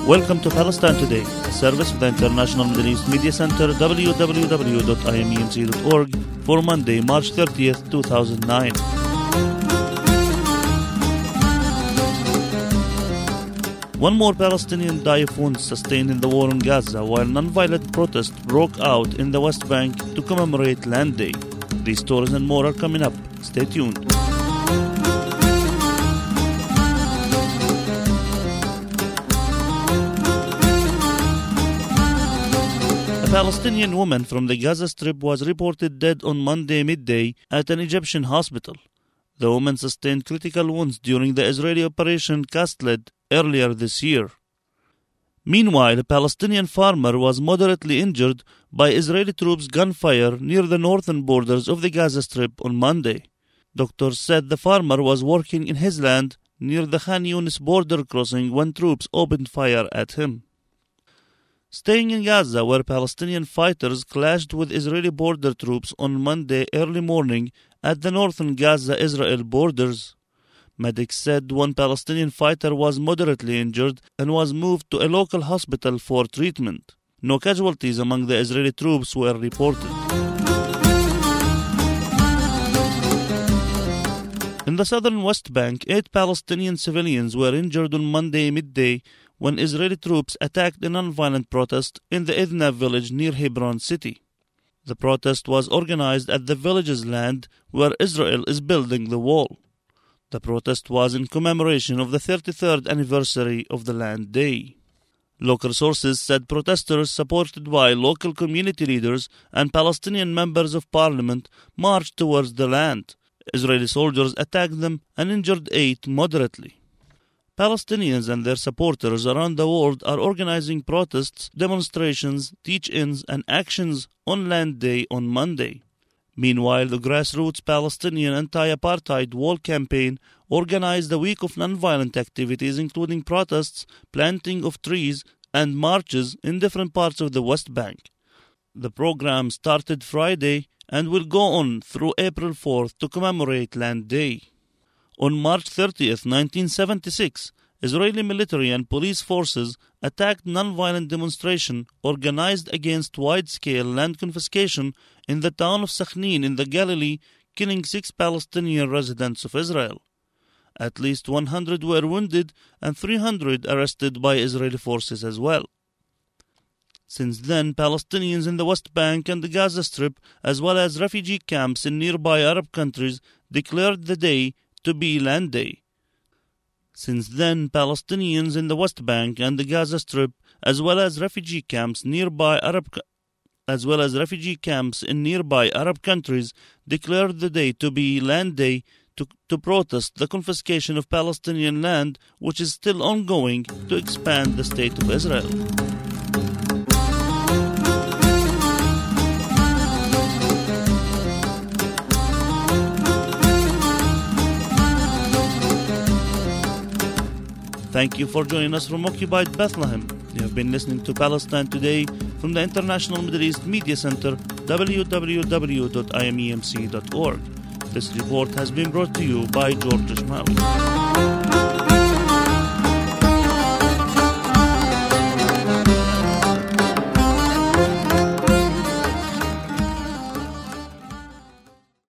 Welcome to Palestine Today, a service of the International Middle East Media Center, www.imemc.org, for Monday, March 30th, 2009. One more Palestinian die of wounds sustained in the war in Gaza, while non-violent protests broke out in the West Bank to commemorate Land Day. These stories and more are coming up. Stay tuned. A Palestinian woman from the Gaza Strip was reported dead on Monday midday at an Egyptian hospital. The woman sustained critical wounds during the Israeli Operation Cast-Lead earlier this year. Meanwhile, a Palestinian farmer was moderately injured by Israeli troops' gunfire near the northern borders of the Gaza Strip on Monday. Doctors said the farmer was working in his land near the Khan Yunis border crossing when troops opened fire at him. Staying in Gaza, where Palestinian fighters clashed with Israeli border troops on Monday early morning at the northern Gaza-Israel borders, medics said one Palestinian fighter was moderately injured and was moved to a local hospital for treatment. No casualties among the Israeli troops were reported. In the southern West Bank, 8 Palestinian civilians were injured on Monday midday when Israeli troops attacked a non-violent protest in the Idna village near Hebron city. The protest was organized at the village's land where Israel is building the wall. The protest was in commemoration of the 33rd anniversary of the Land Day. Local sources said protesters, supported by local community leaders and Palestinian members of parliament, marched towards the land. Israeli soldiers attacked them and injured 8 moderately. Palestinians and their supporters around the world are organizing protests, demonstrations, teach-ins, and actions on Land Day on Monday. Meanwhile, the grassroots Palestinian anti-apartheid wall campaign organized a week of nonviolent activities, including protests, planting of trees, and marches in different parts of the West Bank. The program started Friday and will go on through April 4th to commemorate Land Day. On March 30th, 1976, Israeli military and police forces attacked non-violent demonstration organized against wide-scale land confiscation in the town of Sakhnin in the Galilee, killing 6 Palestinian residents of Israel. At least 100 were wounded and 300 arrested by Israeli forces as well. Since then, Palestinians in the West Bank and the Gaza Strip, as well as refugee camps in nearby Arab countries, declared the day to be Land Day. Since then, Palestinians in the West Bank and the Gaza Strip, as well as refugee camps in nearby Arab countries, declared the day to be Land Day to protest the confiscation of Palestinian land, which is still ongoing, to expand the state of Israel. Thank you for joining us from occupied Bethlehem. You have been listening to Palestine Today from the International Middle East Media Center, www.imemc.org. This report has been brought to you by George Ishmael.